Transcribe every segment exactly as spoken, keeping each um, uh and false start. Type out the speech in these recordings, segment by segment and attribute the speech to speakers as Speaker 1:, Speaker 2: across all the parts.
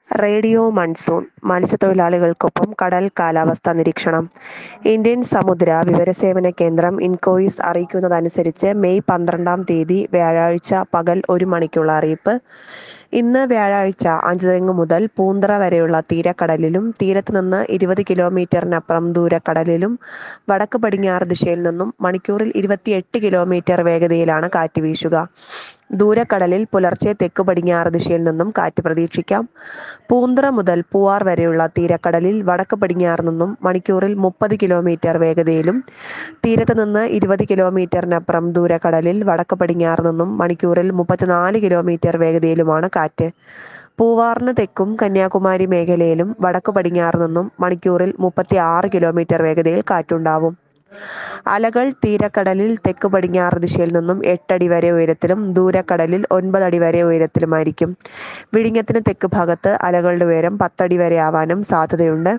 Speaker 1: Radio monsoon മത്സ്യത്തൊഴിലാളികൾക്കൊപ്പം കടൽ കാലാവസ്ഥാ നിരീക്ഷണം. ഇന്ത്യൻ സമുദ്ര വിവരസേവന കേന്ദ്രം ഇൻകോയിസ് അറിയിക്കുന്നതനുസരിച്ച് മെയ് പന്ത്രണ്ടാം തീയതി വ്യാഴാഴ്ച പകൽ ഒരു മണിക്കുള്ള അറിയിപ്പ്. ഇന്ന് വ്യാഴാഴ്ച അഞ്ചുതെങ്ങ് മുതൽ പൂന്തറ വരെയുള്ള തീരക്കടലിലും തീരത്ത് നിന്ന് ഇരുപത് കിലോമീറ്ററിനപ്പുറം ദൂരക്കടലിലും വടക്ക് പടിഞ്ഞാറ് ദിശയിൽ നിന്നും മണിക്കൂറിൽ ഇരുപത്തിയെട്ട് കിലോമീറ്റർ വേഗതയിലാണ് കാറ്റ് വീശുക. ദൂരക്കടലിൽ പുലർച്ചെ തെക്ക് പടിഞ്ഞാറ് ദിശയിൽ നിന്നും കാറ്റ് പ്രതീക്ഷിക്കാം. പൂന്തറ മുതൽ പൂവാർ വരെയുള്ള തീരക്കടലിൽ വടക്ക് പടിഞ്ഞാറ് നിന്നും മണിക്കൂറിൽ മുപ്പത് കിലോമീറ്റർ വേഗതയിലും തീരത്ത് നിന്ന് ഇരുപത് കിലോമീറ്ററിനപ്പുറം ദൂരക്കടലിൽ വടക്ക് പടിഞ്ഞാറ് നിന്നും മണിക്കൂറിൽ മുപ്പത്തിനാല് കിലോമീറ്റർ വേഗതയിലുമാണ് കാറ്റ്. പൂവാറിന് തെക്കും കന്യാകുമാരി മേഖലയിലും വടക്ക് പടിഞ്ഞാറ് നിന്നും മണിക്കൂറിൽ മുപ്പത്തി ആറ് കിലോമീറ്റർ വേഗതയിൽ കാറ്റുണ്ടാവും. അലകൾ തീരക്കടലിൽ തെക്ക് പടിഞ്ഞാറ് ദിശയിൽ നിന്നും എട്ടടി വരെ ഉയരത്തിലും ദൂരക്കടലിൽ ഒൻപതടി വരെ ഉയരത്തിലുമായിരിക്കും. വിഴിഞ്ഞത്തിന് തെക്ക് ഭാഗത്ത് അലകളുടെ ഉയരം പത്തടി വരെ ആവാനും സാധ്യതയുണ്ട്.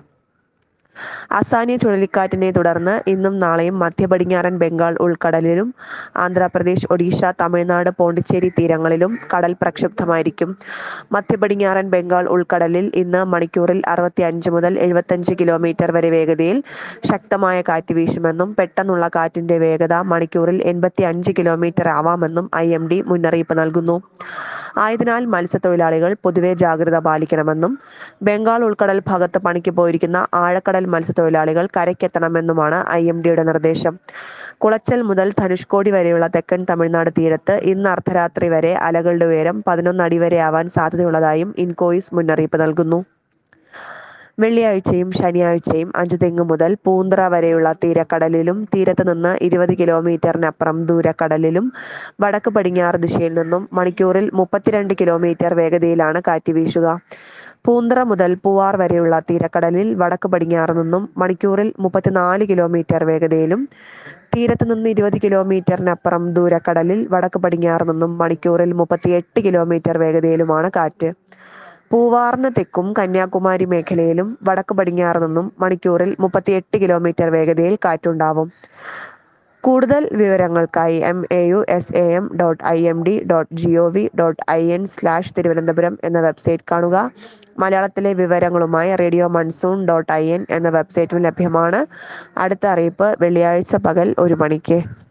Speaker 1: അസാനി ചുഴലിക്കാറ്റിനെ തുടർന്ന് ഇന്നും നാളെയും മധ്യ പടിഞ്ഞാറൻ ബംഗാൾ ഉൾക്കടലിലും ആന്ധ്രാപ്രദേശ്, ഒഡീഷ, തമിഴ്നാട്, പോണ്ടിച്ചേരി തീരങ്ങളിലും കടൽ പ്രക്ഷുബ്ധമായിരിക്കും. മധ്യ പടിഞ്ഞാറൻ ബംഗാൾ ഉൾക്കടലിൽ ഇന്ന് മണിക്കൂറിൽ അറുപത്തി അഞ്ച് മുതൽ എഴുപത്തഞ്ച് കിലോമീറ്റർ വരെ വേഗതയിൽ ശക്തമായ കാറ്റ് വീശുമെന്നും പെട്ടെന്നുള്ള കാറ്റിന്റെ വേഗത മണിക്കൂറിൽ എൺപത്തി അഞ്ച് കിലോമീറ്റർ ആവാമെന്നും ഐ എം ഡി മുന്നറിയിപ്പ് നൽകുന്നു. ആയതിനാൽ മത്സ്യത്തൊഴിലാളികൾ പൊതുവെ ജാഗ്രത പാലിക്കണമെന്നും ബംഗാൾ ഉൾക്കടൽ ഭാഗത്ത് പണിക്ക് പോയിരിക്കുന്ന ആഴക്കടൽ മത്സ്യത്തൊഴിലാളികൾ കരയ്ക്കെത്തണമെന്നുമാണ് ഐ എം ഡിയുടെ നിർദ്ദേശം. കുളച്ചൽ മുതൽ ധനുഷ്കോടി വരെയുള്ള തെക്കൻ തമിഴ്നാട് തീരത്ത് ഇന്ന് അർദ്ധരാത്രി വരെ അലകളുടെ ഉയരം പതിനൊന്ന് അടി വരെ ആവാൻ സാധ്യതയുള്ളതായും ഇൻകോയിസ് മുന്നറിയിപ്പ് നൽകുന്നു. വെള്ളിയാഴ്ചയും ശനിയാഴ്ചയും അഞ്ചുതെങ്ങ് മുതൽ പൂന്തറ വരെയുള്ള തീരക്കടലിലും തീരത്ത് നിന്ന് ഇരുപത് കിലോമീറ്ററിനപ്പുറം ദൂരക്കടലിലും വടക്ക് പടിഞ്ഞാറ് ദിശയിൽ നിന്നും മണിക്കൂറിൽ മുപ്പത്തിരണ്ട് കിലോമീറ്റർ വേഗതയിലാണ് കാറ്റ് വീശുക. പൂന്തറ മുതൽ പൂവാർ വരെയുള്ള തീരക്കടലിൽ വടക്ക് പടിഞ്ഞാറ് നിന്നും മണിക്കൂറിൽ മുപ്പത്തിനാല് കിലോമീറ്റർ വേഗതയിലും തീരത്ത് നിന്ന് ഇരുപത് കിലോമീറ്ററിനപ്പുറം ദൂരക്കടലിൽ വടക്ക് പടിഞ്ഞാറ് നിന്നും മണിക്കൂറിൽ മുപ്പത്തിയെട്ട് കിലോമീറ്റർ വേഗതയിലുമാണ് കാറ്റ്. പൂവാറിന് തെക്കും കന്യാകുമാരി മേഖലയിലും വടക്ക് പടിഞ്ഞാറ് നിന്നും മണിക്കൂറിൽ മുപ്പത്തിയെട്ട് കിലോമീറ്റർ വേഗതയിൽ കാറ്റുണ്ടാവും. കൂടുതൽ വിവരങ്ങൾക്കായി M A U S A M dot I M D dot G O V dot I N slash Thiruvananthapuram എന്ന വെബ്സൈറ്റ് കാണുക. മലയാളത്തിലെ വിവരങ്ങളുമായി radio monsoon dot I N എന്ന വെബ്സൈറ്റും ലഭ്യമാണ്. അടുത്ത അറിയിപ്പ് വെള്ളിയാഴ്ച പകൽ ഒരു മണിക്ക്.